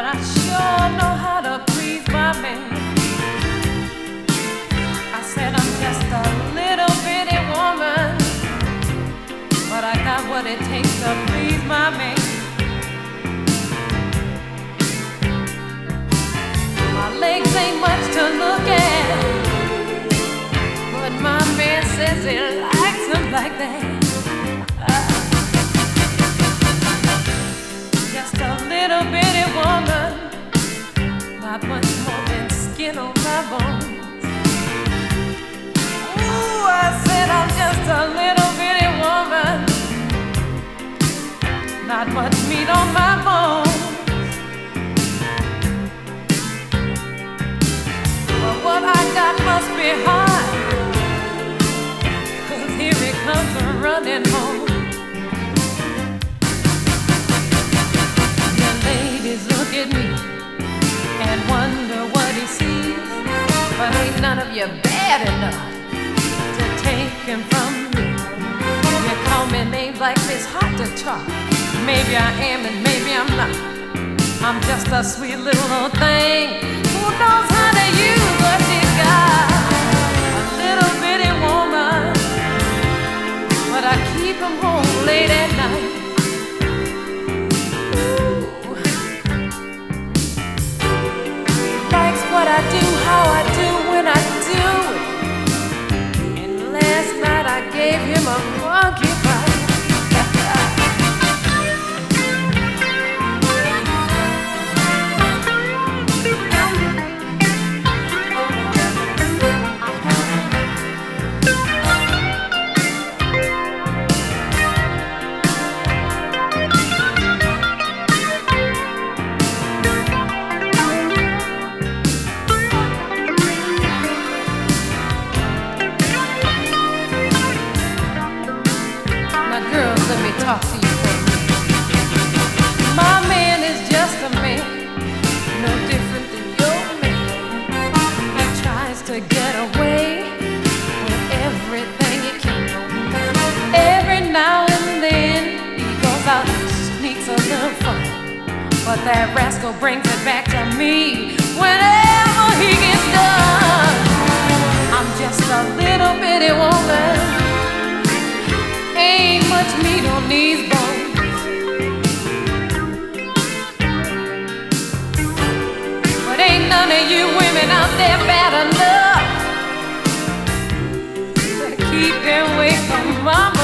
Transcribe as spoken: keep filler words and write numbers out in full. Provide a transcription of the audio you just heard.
but I sure know how to please my man. I said I'm just a little bitty woman, but I got what it takes to please my man. My legs ain't much to look at, but my man says he likes them like that. Uh, just a little bitty woman, not much more than skin on my bones. Ooh, I said I'm just a little bitty woman, not much meat on my bones. But what I got must be hard, 'cause here he comes running home. The ladies look at me and wonder what he sees, but ain't none of you bad enough to take him from me. You call me names like this, hard to talk. Maybe I am and maybe I'm not. I'm just a sweet little old thing who knows how to use what she's got. A little bitty woman, but I keep him home late at night. Ooh. Likes what I do, how I do, when I do it. And last night I gave him a monkey bite. Talk to you for a minute. My man is just a man, no different than your man. He tries to get away with everything he can. Every now and then he goes out and sneaks a little fun, but that rascal brings it back to me whenever he gets done. I'm just a little bitty woman, ain't much meat on these bones. But ain't none of you women out there bad enough to keep him away from mama.